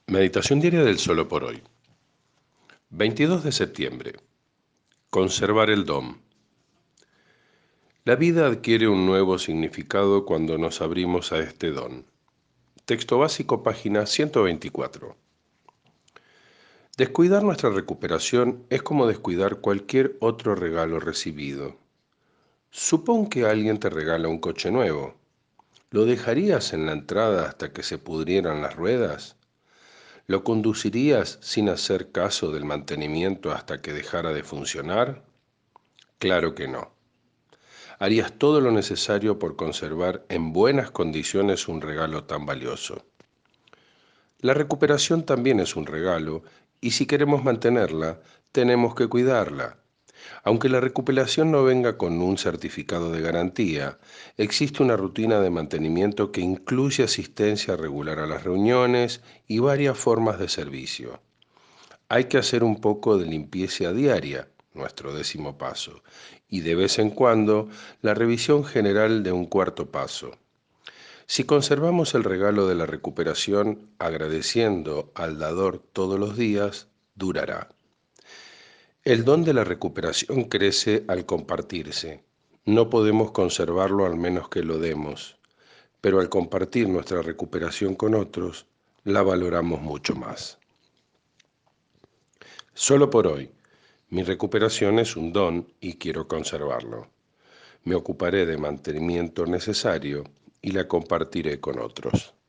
Meditación diaria del solo por hoy. 22 de septiembre. Conservar el don. La vida adquiere un nuevo significado cuando nos abrimos a este don. Texto básico, página 124. Descuidar nuestra recuperación es como descuidar cualquier otro regalo recibido. Supón que alguien te regala un coche nuevo. ¿Lo dejarías en la entrada hasta que se pudrieran las ruedas? ¿Lo conducirías sin hacer caso del mantenimiento hasta que dejara de funcionar? Claro que no. Harías todo lo necesario por conservar en buenas condiciones un regalo tan valioso. La recuperación también es un regalo y si queremos mantenerla, tenemos que cuidarla. Aunque la recuperación no venga con un certificado de garantía, existe una rutina de mantenimiento que incluye asistencia regular a las reuniones y varias formas de servicio. Hay que hacer un poco de limpieza diaria, nuestro 10º paso, y de vez en cuando la revisión general de un 4º paso. Si conservamos el regalo de la recuperación agradeciendo al dador todos los días, durará. El don de la recuperación crece al compartirse. No podemos conservarlo al menos que lo demos, pero al compartir nuestra recuperación con otros, la valoramos mucho más. Solo por hoy. Mi recuperación es un don y quiero conservarlo. Me ocuparé de mantenimiento necesario y la compartiré con otros.